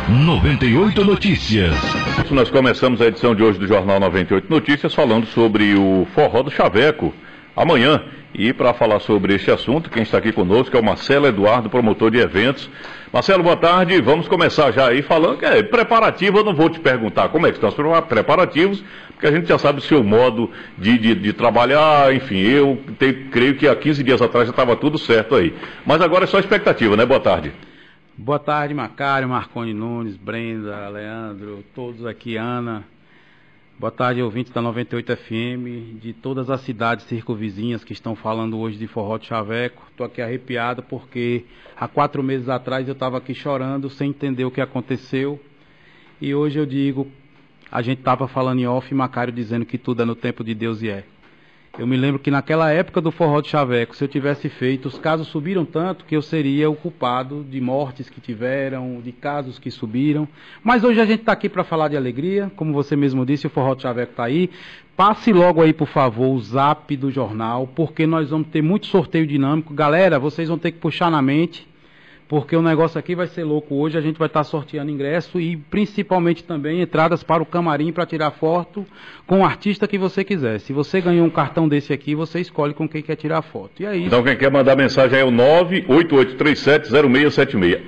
98 Notícias. Nós começamos a edição de hoje do Jornal 98 Notícias falando sobre o Forró do Chaveco, amanhã. E para falar sobre este assunto, quem está aqui conosco é o Marcelo Eduardo, promotor de eventos. Marcelo, boa tarde. Vamos começar já aí falando que é preparativo. Eu não vou te perguntar como é que estão os preparativos, porque a gente já sabe o seu modo de trabalhar. Enfim, creio que há 15 dias atrás já estava tudo certo aí. Mas agora é só expectativa, né? Boa tarde. Boa tarde, Macário, Marconi Nunes, Brenda, Leandro, todos aqui, Ana. Boa tarde, ouvintes da 98 FM, de todas as cidades circunvizinhas que estão falando hoje de Forró de Chaveco. Estou aqui arrepiado porque há 4 meses atrás eu estava aqui chorando sem entender o que aconteceu. E hoje eu digo, a gente estava falando em off e Macário dizendo que tudo é no tempo de Deus e é. Eu me lembro que naquela época do Forró de Chaveco, se eu tivesse feito, os casos subiram tanto que eu seria o culpado de mortes que tiveram, de casos que subiram. Mas hoje a gente está aqui para falar de alegria, como você mesmo disse, o Forró de Chaveco está aí. Passe logo aí, por favor, o zap do jornal, porque nós vamos ter muito sorteio dinâmico. Galera, vocês vão ter que puxar na mente, porque o negócio aqui vai ser louco hoje. A gente vai estar sorteando ingresso e principalmente também entradas para o camarim para tirar foto com o artista que você quiser. Se você ganhou um cartão desse aqui, você escolhe com quem quer tirar foto. E é isso. Então quem quer mandar mensagem é o 988370676.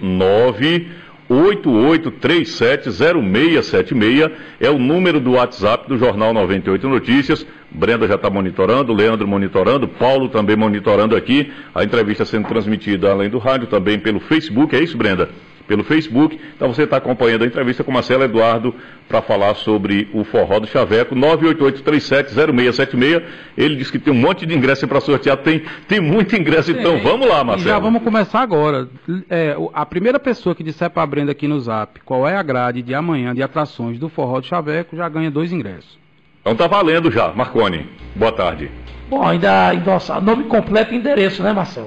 988370676 é o número do WhatsApp do Jornal 98 Notícias. Brenda já está monitorando, Leandro monitorando, Paulo também monitorando aqui. A entrevista sendo transmitida além do rádio também pelo Facebook, é isso, Brenda? Pelo Facebook. Então você está acompanhando a entrevista com Marcelo Eduardo para falar sobre o Forró do Chaveco. 988370676. Ele disse que tem um monte de ingresso para sortear. Tem muito ingresso, então vamos lá, Marcelo. Já vamos começar agora. A primeira pessoa que disser para a Brenda aqui no Zap qual é a grade de amanhã de atrações do Forró do Chaveco já ganha 2 ingressos. Então tá valendo já. Marconi, boa tarde. Bom, ainda endossar nome completo e endereço, né, Marcelo?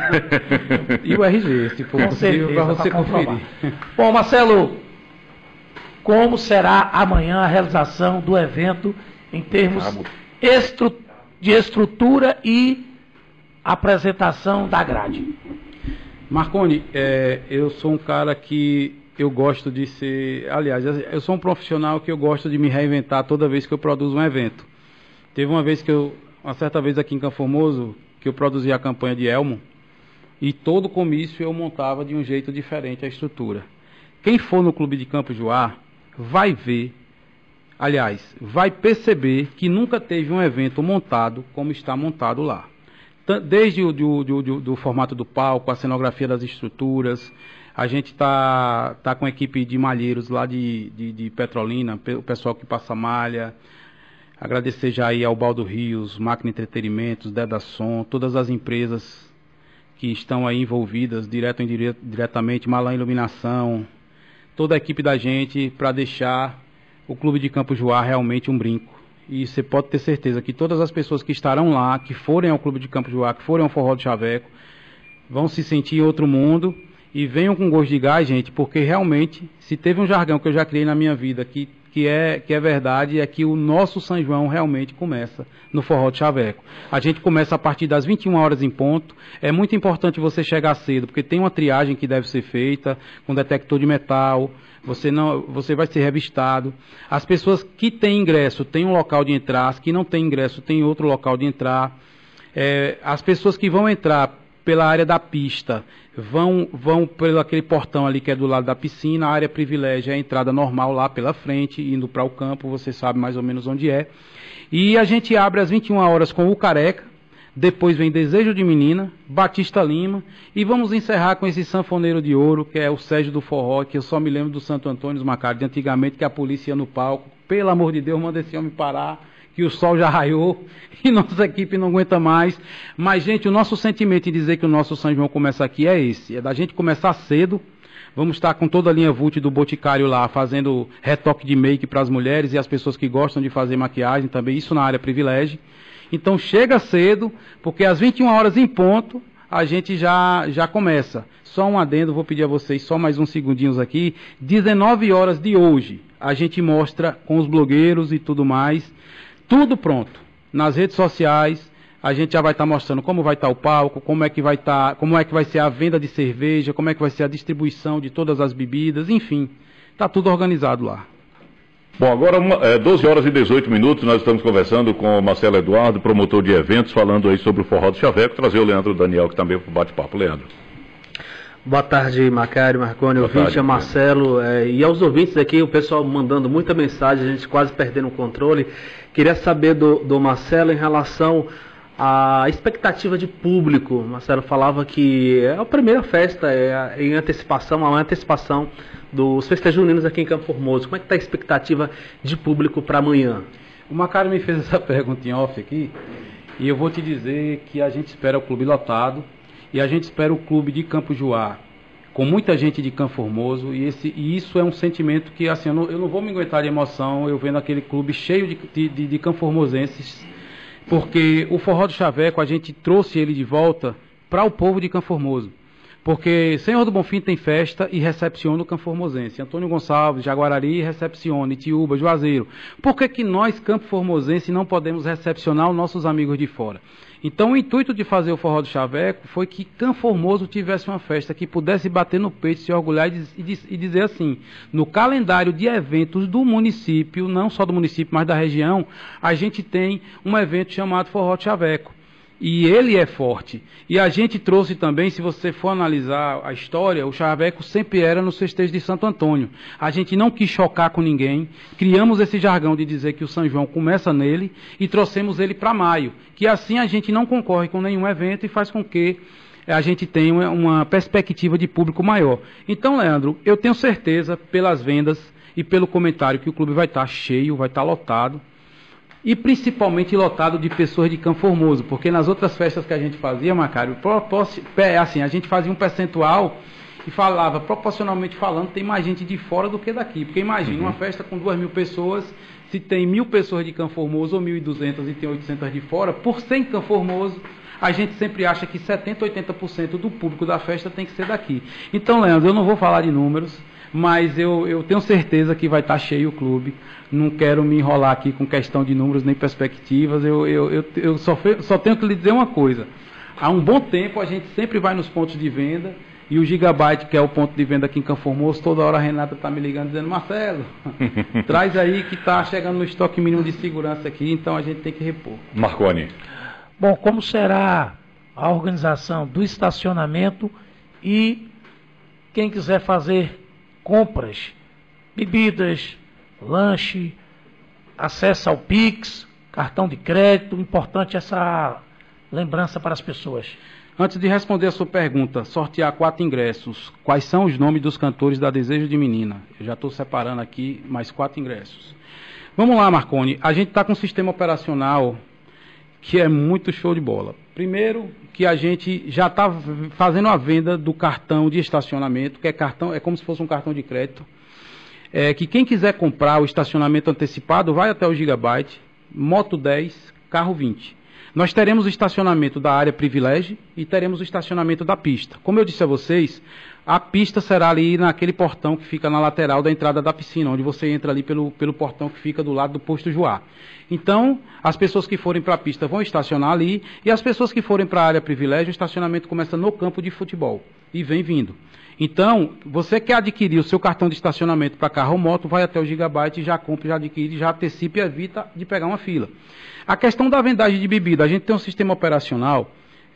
E o RG, se for possível, para você conferir. Bom, Marcelo, como será amanhã a realização do evento em termos de estrutura e apresentação da grade? Marconi, eu sou um cara que eu gosto de ser... Aliás, eu sou um profissional que eu gosto de me reinventar toda vez que eu produzo um evento. Teve uma certa vez aqui em Campo Formoso, que eu produzi a campanha de Elmo, e todo comício eu montava de um jeito diferente a estrutura. Quem for no Clube de Campo Joá vai ver, aliás, vai perceber que nunca teve um evento montado como está montado lá. Desde do formato do palco, a cenografia das estruturas. A gente está com a equipe de malheiros lá de Petrolina, o pessoal que passa malha. Agradecer já aí ao Baldo Rios, Máquina Entretenimentos, Deda Som, todas as empresas que estão aí envolvidas, direto ou indiretamente, Malan Iluminação, toda a equipe da gente, para deixar o Clube de Campo Joá realmente um brinco. E você pode ter certeza que todas as pessoas que estarão lá, que forem ao Clube de Campo Joá, que forem ao Forró do Chaveco, vão se sentir em outro mundo. E venham com gosto de gás, gente, porque realmente, se teve um jargão que eu já criei na minha vida, que é verdade, é que o nosso São João realmente começa no Forró de Chaveco. A gente começa a partir das 21 horas em ponto. É muito importante você chegar cedo, porque tem uma triagem que deve ser feita, com detector de metal, você vai ser revistado. As pessoas que têm ingresso têm um local de entrar, as que não têm ingresso têm outro local de entrar. As pessoas que vão entrar pela área da pista, vão pelo aquele portão ali que é do lado da piscina. A área privilégio é a entrada normal lá pela frente, indo para o campo, você sabe mais ou menos onde é. E a gente abre às 21 horas com o Careca, depois vem Desejo de Menina, Batista Lima, e vamos encerrar com esse sanfoneiro de ouro, que é o Sérgio do Forró, que eu só me lembro do Santo Antônio Macário, de antigamente, que a polícia ia no palco, pelo amor de Deus, manda esse homem parar, que o sol já raiou e nossa equipe não aguenta mais. Mas, gente, o nosso sentimento em dizer que o nosso São João começa aqui é esse, é da gente começar cedo. Vamos estar com toda a linha Vult do Boticário lá, fazendo retoque de make para as mulheres e as pessoas que gostam de fazer maquiagem também, isso na área privilégio. Então chega cedo, porque às 21 horas em ponto, a gente já começa. Só um adendo, vou pedir a vocês só mais uns segundinhos aqui. 19 horas de hoje, a gente mostra com os blogueiros e tudo mais, tudo pronto. Nas redes sociais, a gente já vai estar mostrando como vai estar o palco, como é que vai ser a venda de cerveja, como é que vai ser a distribuição de todas as bebidas, enfim. está tudo organizado lá. Bom, agora 12 horas e 18 minutos, nós estamos conversando com o Marcelo Eduardo, promotor de eventos, falando aí sobre o Forró do Chaveco. Trazer o Leandro Daniel, que também para o bate-papo. Leandro. Boa tarde, Macário, Marconi, ouvinte, Marcelo, e aos ouvintes aqui, o pessoal mandando muita mensagem, a gente quase perdendo o controle. Queria saber do Marcelo em relação à expectativa de público. O Marcelo falava que é a primeira festa, em antecipação, uma antecipação dos festejos juninos aqui em Campo Formoso. Como é que está a expectativa de público para amanhã? O Macário me fez essa pergunta em off aqui, e eu vou te dizer que a gente espera o clube lotado, e a gente espera o clube de Campo Juá com muita gente de Campo Formoso, e isso é um sentimento que, assim, eu não vou me aguentar de emoção eu vendo aquele clube cheio de Campo Formosenses, porque o Forró do Chaveco, a gente trouxe ele de volta para o povo de Campo Formoso. Porque Senhor do Bonfim tem festa e recepciona o Campo Formosense. Antônio Gonçalves, Jaguarari, recepciona, Itiúba, Juazeiro. Por que nós, Campo Formosense, não podemos recepcionar os nossos amigos de fora? Então o intuito de fazer o Forró do Chaveco foi que Campo Formoso tivesse uma festa que pudesse bater no peito, se orgulhar e dizer assim, no calendário de eventos do município, não só do município, mas da região, a gente tem um evento chamado Forró do Chaveco. E ele é forte. E a gente trouxe também, se você for analisar a história, o Chaveco sempre era nos festejos de Santo Antônio. A gente não quis chocar com ninguém, criamos esse jargão de dizer que o São João começa nele e trouxemos ele para maio, que assim a gente não concorre com nenhum evento e faz com que a gente tenha uma perspectiva de público maior. Então, Leandro, eu tenho certeza, pelas vendas e pelo comentário, que o clube vai estar cheio, vai estar lotado. E principalmente lotado de pessoas de Campo Formoso, porque nas outras festas que a gente fazia, Macário, assim, a gente fazia um percentual e falava, proporcionalmente falando, tem mais gente de fora do que daqui, porque imagina, uma festa com 2.000 pessoas, se tem 1.000 pessoas de Campo Formoso ou 1.200 e tem 800 de fora, por 100 Campo Formoso, a gente sempre acha que 70%, 80% do público da festa tem que ser daqui. Então, Leandro, eu não vou falar de números, mas eu tenho certeza que vai estar cheio o clube. Não quero me enrolar aqui com questão de números nem perspectivas. Eu só tenho que lhe dizer uma coisa. Há um bom tempo a gente sempre vai nos pontos de venda, e o Gigabyte, que é o ponto de venda aqui em Campo Formoso, toda hora a Renata está me ligando dizendo, Marcelo, traz aí que está chegando no estoque mínimo de segurança aqui, então a gente tem que repor. Marconi. Bom, como será a organização do estacionamento e quem quiser fazer compras, bebidas, lanche, acesso ao Pix, cartão de crédito, importante essa lembrança para as pessoas. Antes de responder a sua pergunta, sortear 4 ingressos, quais são os nomes dos cantores da Desejo de Menina? Eu já estou separando aqui mais 4 ingressos. Vamos lá, Marconi, a gente está com um sistema operacional que é muito show de bola. Primeiro, que a gente já está fazendo a venda do cartão de estacionamento, que é como se fosse um cartão de crédito, que quem quiser comprar o estacionamento antecipado vai até o Gigabyte, moto 10, carro 20. Nós teremos o estacionamento da área privilégio e teremos o estacionamento da pista. Como eu disse a vocês, a pista será ali naquele portão que fica na lateral da entrada da piscina, onde você entra ali pelo portão que fica do lado do posto Juá. Então, as pessoas que forem para a pista vão estacionar ali, e as pessoas que forem para a área privilégio, o estacionamento começa no campo de futebol e vem vindo. Então, você quer adquirir o seu cartão de estacionamento para carro ou moto, vai até o Gigabyte, já compra, já adquire, já antecipa e evita de pegar uma fila. A questão da vendagem de bebida, a gente tem um sistema operacional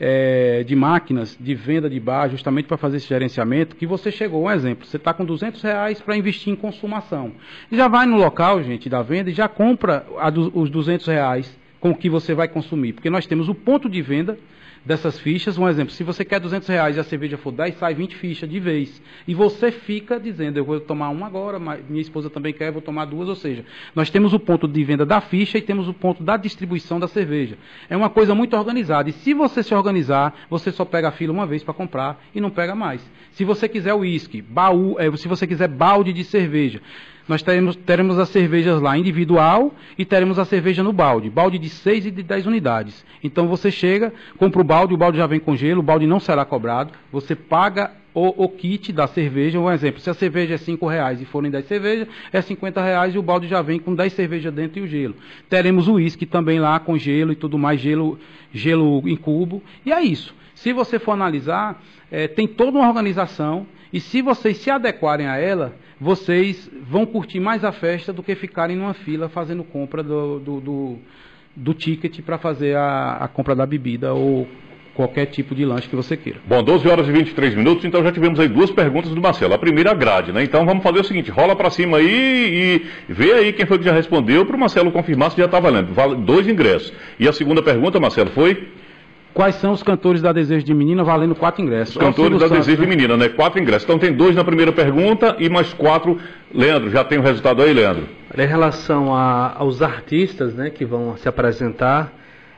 de máquinas de venda de bar, justamente para fazer esse gerenciamento, que você chegou, um exemplo, você está com R$200 para investir em consumação. Já vai no local, gente, da venda e já compra os R$200 com o que você vai consumir, porque nós temos o ponto de venda dessas fichas. Um exemplo, se você quer R$200 e a cerveja for 10, sai 20 fichas de vez. E você fica dizendo, eu vou tomar uma agora, minha esposa também quer, eu vou tomar 2, ou seja, nós temos o ponto de venda da ficha e temos o ponto da distribuição da cerveja. É uma coisa muito organizada. E se você se organizar, você só pega a fila uma vez para comprar e não pega mais. Se você quiser uísque, se você quiser balde de cerveja, nós teremos as cervejas lá individual e teremos a cerveja no balde de 6 e de 10 unidades. Então você chega, compra o balde já vem com gelo, o balde não será cobrado, você paga o kit da cerveja. Um exemplo, se a cerveja é R$5 e forem 10 cervejas, é R$50 e o balde já vem com 10 cervejas dentro e o gelo. Teremos o uísque também lá com gelo e tudo mais, gelo em cubo, e é isso. Se você for analisar, tem toda uma organização. E se vocês se adequarem a ela, vocês vão curtir mais a festa do que ficarem numa fila fazendo compra do ticket para fazer a compra da bebida ou qualquer tipo de lanche que você queira. Bom, 12 horas e 23 minutos, então já tivemos aí 2 perguntas do Marcelo. A primeira, a grade, né? Então vamos fazer o seguinte, rola para cima aí e vê aí quem foi que já respondeu para o Marcelo confirmar se já está valendo. Vale 2 ingressos. E a segunda pergunta, Marcelo, foi? Quais são os cantores da Desejo de Menina valendo 4 ingressos? Os cantores da Desejo de Menina, né? 4 ingressos. Então tem 2 na primeira pergunta e mais 4. Leandro, já tem o resultado aí, Leandro? Em relação aos artistas, né, que vão se apresentar,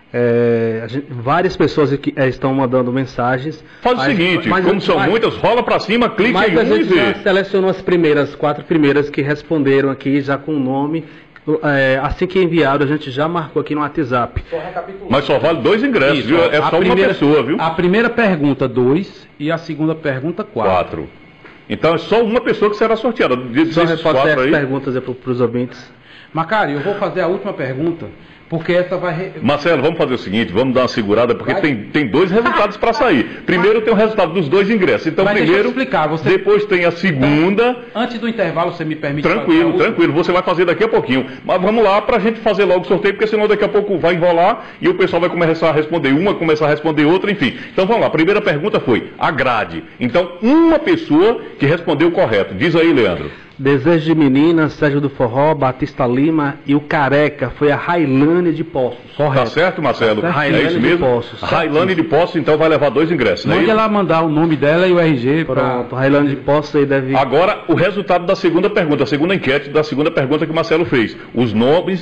várias pessoas aqui, estão mandando mensagens. Faz o seguinte, como são muitas, rola para cima, clica em um e vê. Já selecionou as 4 primeiras que responderam aqui, já com o nome. Assim que enviaram, a gente já marcou aqui no WhatsApp. Mas só vale 2 ingressos, isso, viu? É só uma pessoa, viu? A primeira pergunta, 2, e a segunda pergunta, 4. Então é só uma pessoa que será sorteada. Só repassa as perguntas para os ouvintes. Macário, eu vou fazer a última pergunta, porque essa vai... Marcelo, vamos fazer o seguinte, vamos dar uma segurada, porque tem 2 resultados para sair. Primeiro tem o resultado dos 2 ingressos. Então, primeiro, deixa eu explicar, depois tem a segunda... Então, antes do intervalo, você me permite... Tranquilo, você vai fazer daqui a pouquinho. Mas vamos lá para a gente fazer logo o sorteio, porque senão daqui a pouco vai enrolar e o pessoal vai começar a responder uma, começar a responder outra, enfim. Então vamos lá, a primeira pergunta foi a grade. Então, uma pessoa que respondeu correto. Diz aí, Leandro. Desejo de Menina, Sérgio do Forró, Batista Lima e o Careca foi a Railane de Poços. Correto. Tá certo, Marcelo? Tá certo. É isso mesmo? Railane de Poços, então vai levar 2 ingressos, não é isso? Mande ela mandar o nome dela e o RG. Pronto, Railane de Poços aí deve... Agora, o resultado da segunda pergunta, a segunda enquete da segunda pergunta que o Marcelo fez. Os nomes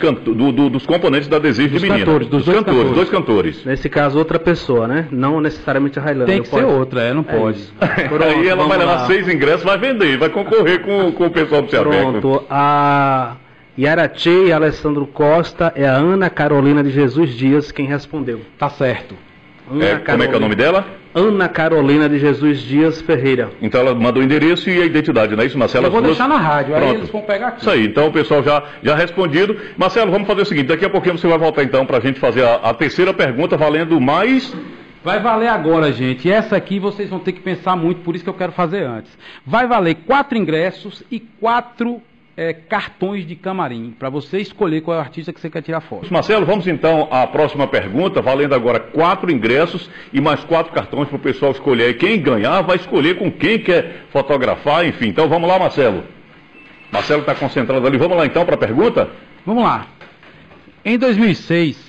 dos componentes da Desejo de Menina. Dos dois cantores. Nesse caso, outra pessoa, né? Não necessariamente a Railane. Tem que ser outra, não pode. Pronto, aí ela vai levar 6 ingressos, vai vender, vai concorrer com o pessoal do Chaveco. Pronto, a Yaratê e Alessandro Costa é a Ana Carolina de Jesus Dias quem respondeu. Tá certo. Como é que é o nome dela? Ana Carolina de Jesus Dias Ferreira. Então ela mandou o endereço e a identidade, não é isso, Marcelo? Eu vou deixar na rádio, Pronto. Aí eles vão pegar aqui. Isso aí, então o pessoal já respondido. Marcelo, vamos fazer o seguinte, daqui a pouquinho você vai voltar então para a gente fazer a terceira pergunta valendo mais... Vai valer agora, gente. E essa aqui vocês vão ter que pensar muito, por isso que eu quero fazer antes. Vai valer 4 ingressos e 4 cartões de camarim, para você escolher qual é o artista que você quer tirar foto. Marcelo, vamos então à próxima pergunta, valendo agora 4 ingressos e mais 4 cartões para o pessoal escolher. Quem ganhar vai escolher com quem quer fotografar, enfim. Então vamos lá, Marcelo. Marcelo está concentrado ali. Vamos lá então para a pergunta? Vamos lá. Em 2006...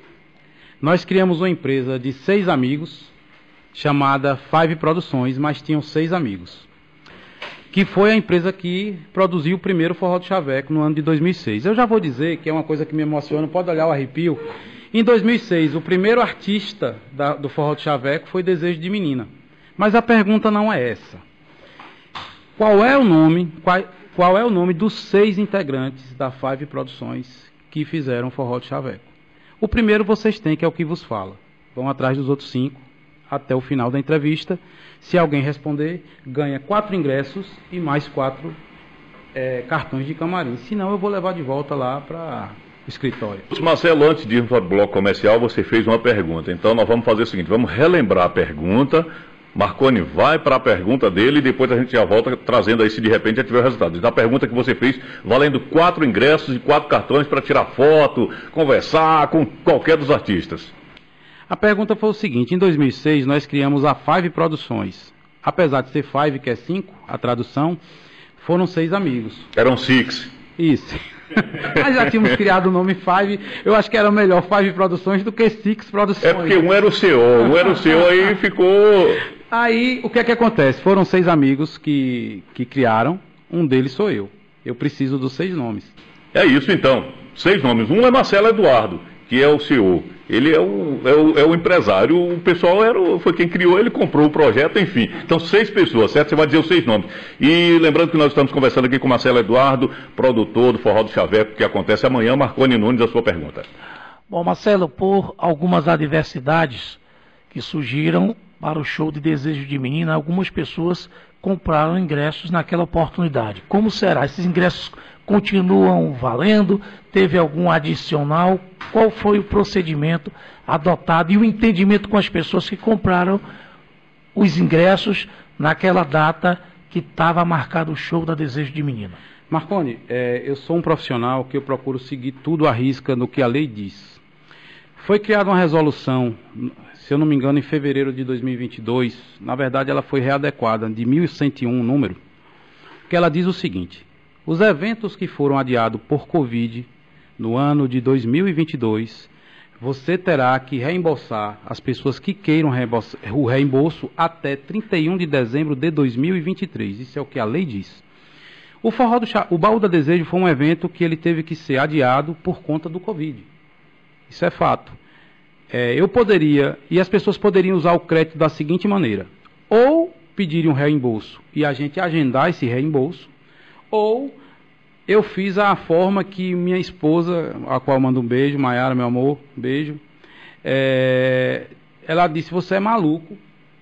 nós criamos uma empresa de 6 amigos, chamada Five Produções, mas tinham 6 amigos. Que foi a empresa que produziu o primeiro Forró do Chaveco no ano de 2006. Eu já vou dizer que é uma coisa que me emociona, pode olhar o arrepio. Em 2006, o primeiro artista do Forró do Chaveco foi Desejo de Menina. Mas a pergunta não é essa. Qual é o nome dos 6 integrantes da Five Produções que fizeram o Forró do Chaveco? O primeiro vocês têm, que é o que vos fala. Vão atrás dos outros 5 até o final da entrevista. Se alguém responder, ganha 4 ingressos e mais 4 cartões de camarim. Senão eu vou levar de volta lá para o escritório. Marcelo, antes de irmos para o bloco comercial, você fez uma pergunta. Então nós vamos fazer o seguinte, vamos relembrar a pergunta. Marconi vai para a pergunta dele e depois a gente já volta trazendo aí se de repente já tiver o resultado. Então a pergunta que você fez, valendo 4 ingressos e 4 cartões para tirar foto, conversar com qualquer dos artistas. A pergunta foi o seguinte, em 2006 nós criamos a Five Produções. Apesar de ser Five, que é 5, a tradução, foram 6 amigos. Eram 6. Isso. Nós já tínhamos criado o nome Five, eu acho que era melhor Five Produções do que 6 Produções. É porque um era o CEO, aí ficou... Aí, o que é que acontece? Foram 6 amigos que criaram, um deles sou eu. Eu preciso dos 6 nomes. É isso então, 6 nomes. Um é Marcelo Eduardo, que é o CEO. Ele é o empresário, o pessoal foi quem criou, ele comprou o projeto, enfim. Então 6 pessoas, certo? Você vai dizer os 6 nomes. E lembrando que nós estamos conversando aqui com Marcelo Eduardo, produtor do Forró do Chaveco, que acontece amanhã. Marconi Nunes, a sua pergunta. Bom, Marcelo, por algumas adversidades que surgiram para o show de Desejo de Menina, algumas pessoas compraram ingressos naquela oportunidade. Como será? Esses ingressos continuam valendo? Teve algum adicional? Qual foi o procedimento adotado e o entendimento com as pessoas que compraram os ingressos naquela data que estava marcado o show da Desejo de Menina? Marconi, eu sou um profissional que eu procuro seguir tudo à risca no que a lei diz. Foi criada uma resolução, se eu não me engano, em fevereiro de 2022, na verdade ela foi readequada, de 1101 número, que ela diz o seguinte: os eventos que foram adiados por Covid no ano de 2022, você terá que reembolsar as pessoas que queiram o reembolso até 31 de dezembro de 2023. Isso é o que a lei diz. O Baú da Desejo foi um evento que ele teve que ser adiado por conta do Covid. Isso é fato. Eu poderia, e as pessoas poderiam usar o crédito da seguinte maneira: ou pedirem um reembolso e a gente agendar esse reembolso, ou eu fiz a forma que minha esposa, a qual eu mando um beijo, Maiara, meu amor, beijo, ela disse: você é maluco,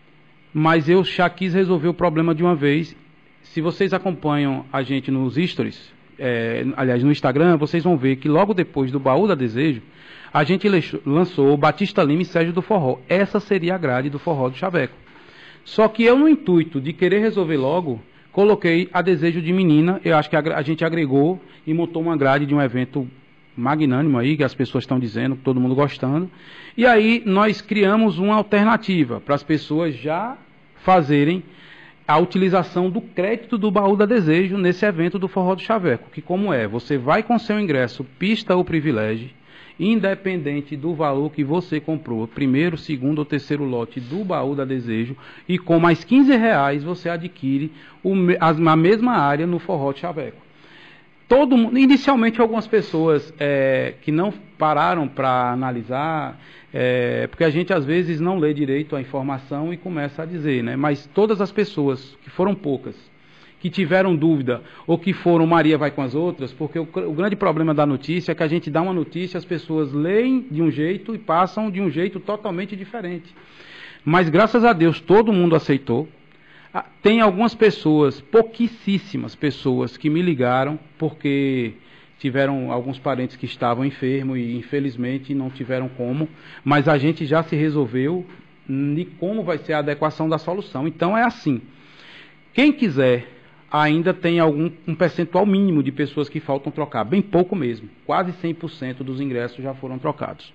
mas eu já quis resolver o problema de uma vez. Se vocês acompanham a gente nos stories, aliás, no Instagram, vocês vão ver que logo depois do Baú da Desejo, a gente lançou Batista Lima e Sérgio do Forró. Essa seria a grade do Forró do Chaveco. Só que eu, no intuito de querer resolver logo, coloquei a Desejo de Menina. Eu acho que a gente agregou e montou uma grade de um evento magnânimo aí, que as pessoas estão dizendo, todo mundo gostando. E aí nós criamos uma alternativa para as pessoas já fazerem a utilização do crédito do Baú da Desejo nesse evento do Forró do Chaveco, que como você vai com seu ingresso pista ou privilégio, independente do valor que você comprou, primeiro, segundo ou terceiro lote do Baú da Desejo, e com mais R$15 você adquire a mesma área no Forró do Chaveco. Inicialmente algumas pessoas que não pararam para analisar, porque a gente às vezes não lê direito a informação e começa a dizer, né? Mas todas as pessoas, que foram poucas, que tiveram dúvida, ou que foram Maria vai com as outras, porque o grande problema da notícia é que a gente dá uma notícia, as pessoas leem de um jeito e passam de um jeito totalmente diferente. Mas graças a Deus todo mundo aceitou. Tem algumas pessoas, pouquíssimas pessoas, que me ligaram porque tiveram alguns parentes que estavam enfermos e infelizmente não tiveram como, mas a gente já se resolveu de como vai ser a adequação da solução. Então é assim, quem quiser, ainda tem um percentual mínimo de pessoas que faltam trocar, bem pouco mesmo, quase 100% dos ingressos já foram trocados.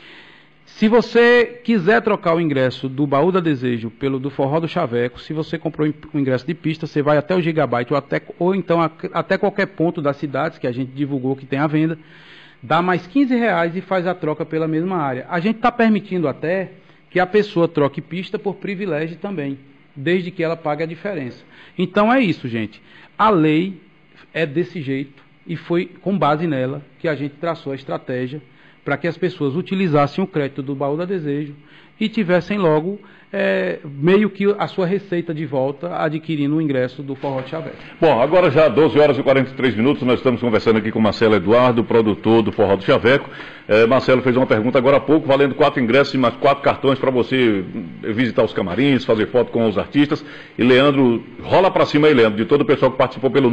Se você quiser trocar o ingresso do Baú da Desejo pelo do Forró do Chaveco, se você comprou o ingresso de pista, você vai até o Gigabyte ou então até qualquer ponto das cidades que a gente divulgou que tem à venda, dá mais R$15 e faz a troca pela mesma área. A gente está permitindo até que a pessoa troque pista por privilégio também, desde que ela pague a diferença. Então é isso, gente. A lei é desse jeito e foi com base nela que a gente traçou a estratégia para que as pessoas utilizassem o crédito do Baú da Desejo e tivessem logo meio que a sua receita de volta adquirindo o ingresso do Forró de Chaveco. Bom, agora já 12 horas e 43 minutos, nós estamos conversando aqui com Marcelo Eduardo, produtor do Forró do Chaveco. Marcelo fez uma pergunta agora há pouco, valendo 4 ingressos e mais 4 cartões para você visitar os camarins, fazer foto com os artistas. E Leandro, rola para cima aí, Leandro, de todo o pessoal que participou pelo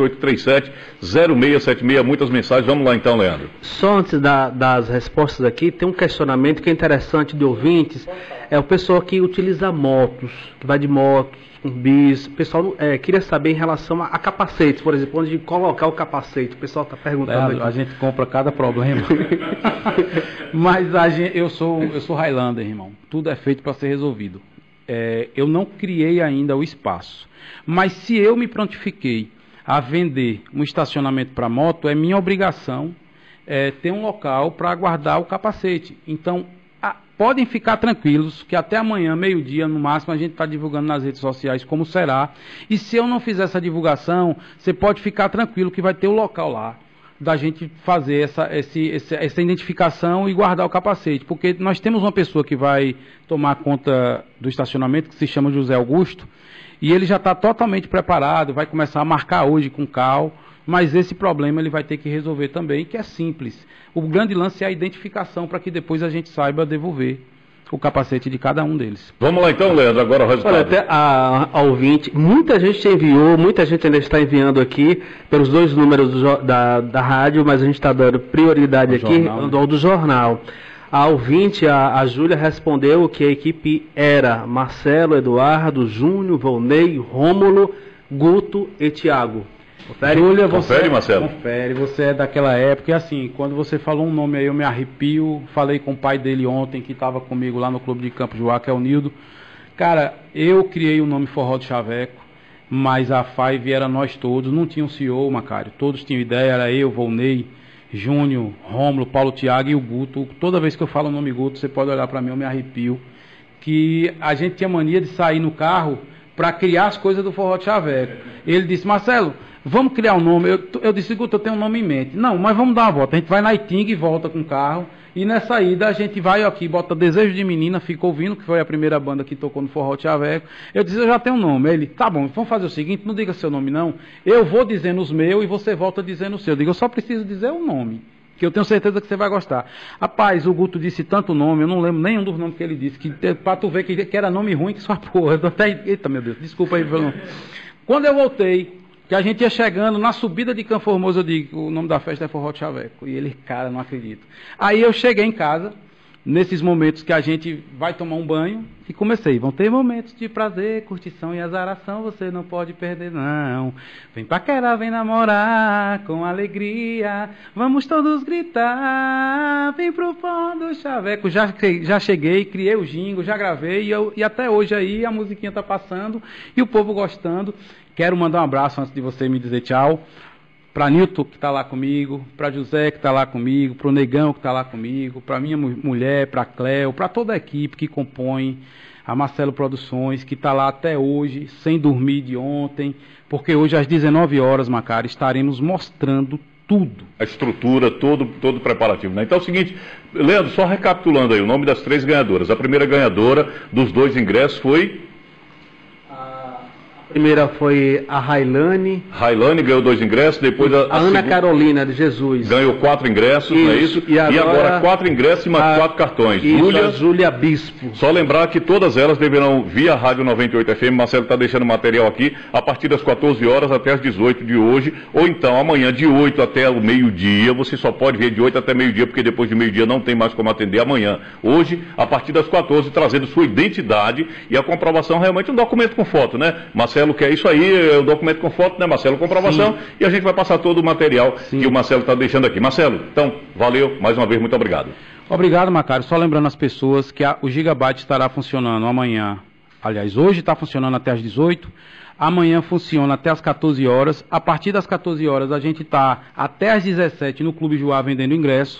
98837-0676, muitas mensagens. Vamos lá então, Leandro. Só antes das respostas aqui, tem um questionamento que é interessante de ouvintes. É o pessoal que utiliza motos, que vai de motos, com bis. O pessoal queria saber em relação a capacetes, por exemplo, onde colocar o capacete. O pessoal está perguntando. Leandro, a gente compra cada problema. Mas eu sou Highlander, irmão. Tudo é feito para ser resolvido. Eu não criei ainda o espaço. Mas se eu me prontifiquei a vender um estacionamento para moto, é minha obrigação ter um local para guardar o capacete. Então, podem ficar tranquilos que até amanhã, meio-dia, no máximo, a gente está divulgando nas redes sociais como será. E se eu não fizer essa divulgação, você pode ficar tranquilo que vai ter o local lá da gente fazer essa identificação e guardar o capacete. Porque nós temos uma pessoa que vai tomar conta do estacionamento, que se chama José Augusto, e ele já está totalmente preparado, vai começar a marcar hoje com cal. Mas esse problema ele vai ter que resolver também, que é simples. O grande lance é a identificação para que depois a gente saiba devolver o capacete de cada um deles. Vamos lá então, Leandro, agora o resultado. Olha, até a ouvinte, muita gente enviou, muita gente ainda está enviando aqui pelos 2 números da rádio, mas a gente está dando prioridade aqui ao do jornal. A ouvinte, a Júlia, respondeu que a equipe era Marcelo, Eduardo, Júnior, Volney, Rômulo, Guto e Thiago. Confere, Júlia, confere, Marcelo. Confere, você é daquela época. E assim, quando você falou um nome aí, eu me arrepio. Falei com o pai dele ontem, que estava comigo lá no Clube de Campo Joá, que é o Nildo. Cara, eu criei o nome Forró do Chaveco, mas a Five era nós todos. Não tinha um CEO, Macário. Todos tinham ideia, era eu, Volney, Júnior, Rômulo, Paulo, Thiago e o Guto. Toda vez que eu falo o nome Guto, você pode olhar para mim, eu me arrepio. Que a gente tinha mania de sair no carro para criar as coisas do Forró do Chaveco. Ele disse, Marcelo, vamos criar um nome. Eu disse, Guto, eu tenho um nome em mente. Não, mas vamos dar uma volta. A gente vai na Itinga e volta com o carro. E nessa ida a gente vai aqui, bota Desejo de Menina, fica ouvindo, que foi a primeira banda que tocou no Forró do Chaveco. Eu disse, eu já tenho um nome. Ele, tá bom, vamos fazer o seguinte, não diga seu nome não. Eu vou dizendo os meus e você volta dizendo o seu. Eu digo, eu só preciso dizer o nome, que eu tenho certeza que você vai gostar. Rapaz, o Guto disse tanto nome, eu não lembro nenhum dos nomes que ele disse, que pra tu ver que era nome ruim, que só porra. Eita, meu Deus, desculpa aí pelo nome. Quando eu voltei, que a gente ia chegando na subida de Campo Formoso, eu digo, o nome da festa é Forró do Chaveco. E ele, cara, não acredito. Aí eu cheguei em casa, nesses momentos que a gente vai tomar um banho, e comecei. Vão ter momentos de prazer, curtição e azaração, você não pode perder, não. Vem paquerar, vem namorar, com alegria, vamos todos gritar, vem pro Forró do Chaveco. Já cheguei, criei o jingle, já gravei, e até hoje aí a musiquinha tá passando, e o povo gostando. Quero mandar um abraço antes de você me dizer tchau. Para Nilton, que está lá comigo, para José, que está lá comigo, para o Negão, que está lá comigo, para minha mulher, para a Cleo, para toda a equipe que compõe a Marcelo Produções, que está lá até hoje, sem dormir de ontem, porque hoje às 19 horas, Macário, estaremos mostrando tudo. A estrutura, todo preparativo, né? Então é o seguinte, Leandro, só recapitulando aí, o nome das 3 ganhadoras. A primeira ganhadora dos 2 ingressos foi... A primeira foi a Railane. Railane ganhou 2 ingressos, depois a Ana Carolina de Jesus. Ganhou 4 ingressos, não é isso? E agora 4 ingressos e mais 4 cartões. Júlia Bispo. Só lembrar que todas elas deverão, via Rádio 98 FM, Marcelo está deixando material aqui, a partir das 14 horas até as 18 de hoje, ou então amanhã de 8 até o meio-dia, você só pode ver de 8 até meio-dia, porque depois de meio-dia não tem mais como atender amanhã. Hoje, a partir das 14, trazendo sua identidade e a comprovação, realmente um documento com foto, né? Marcelo quer isso aí, é o documento com foto, né, Marcelo? Comprovação. Sim. E a gente vai passar todo o material que o Marcelo está deixando aqui. Marcelo, então, valeu, mais uma vez, muito obrigado. Obrigado, Macário. Só lembrando as pessoas que o Gigabyte estará funcionando amanhã. Aliás, hoje está funcionando até as 18. Amanhã funciona até as 14 horas. A partir das 14 horas, a gente está até as 17 no Clube Joá vendendo ingresso.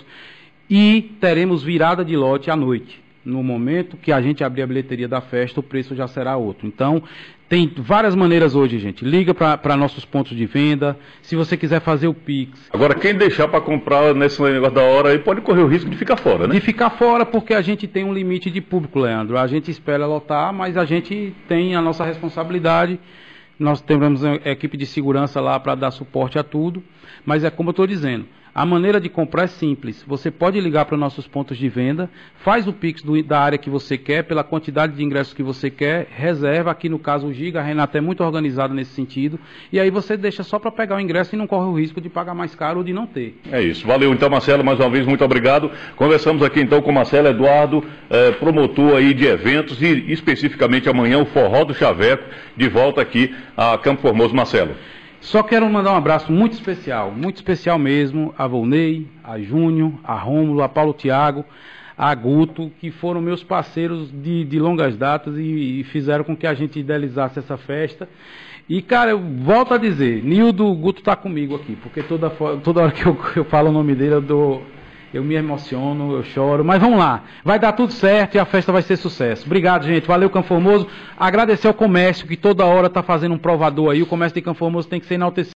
E teremos virada de lote à noite. No momento que a gente abrir a bilheteria da festa, o preço já será outro. Então, tem várias maneiras hoje, gente. Liga para nossos pontos de venda. Se você quiser fazer o Pix. Agora, quem deixar para comprar nesse negócio da hora aí pode correr o risco de ficar fora, né? De ficar fora, porque a gente tem um limite de público, Leandro. A gente espera lotar, mas a gente tem a nossa responsabilidade. Nós temos uma equipe de segurança lá para dar suporte a tudo. Mas é como eu estou dizendo. A maneira de comprar é simples. Você pode ligar para os nossos pontos de venda, faz o Pix da área que você quer, pela quantidade de ingressos que você quer, reserva, aqui no caso o Giga, a Renata é muito organizada nesse sentido, e aí você deixa só para pegar o ingresso e não corre o risco de pagar mais caro ou de não ter. É isso. Valeu então, Marcelo, mais uma vez, muito obrigado. Conversamos aqui então com Marcelo Eduardo, promotor aí de eventos e especificamente amanhã o Forró do Chaveco, de volta aqui a Campo Formoso. Marcelo. Só quero mandar um abraço muito especial mesmo, a Volney, a Júnior, a Rômulo, a Paulo Thiago, a Guto, que foram meus parceiros de longas datas e fizeram com que a gente idealizasse essa festa. E, cara, eu volto a dizer, Nildo, Guto tá comigo aqui, porque toda hora que eu falo o nome dele, eu me emociono, eu choro, mas vamos lá, vai dar tudo certo e a festa vai ser sucesso. Obrigado, gente, valeu, Campo Formoso. Agradecer ao comércio que toda hora está fazendo um provador aí, o comércio de Campo Formoso tem que ser enaltecido.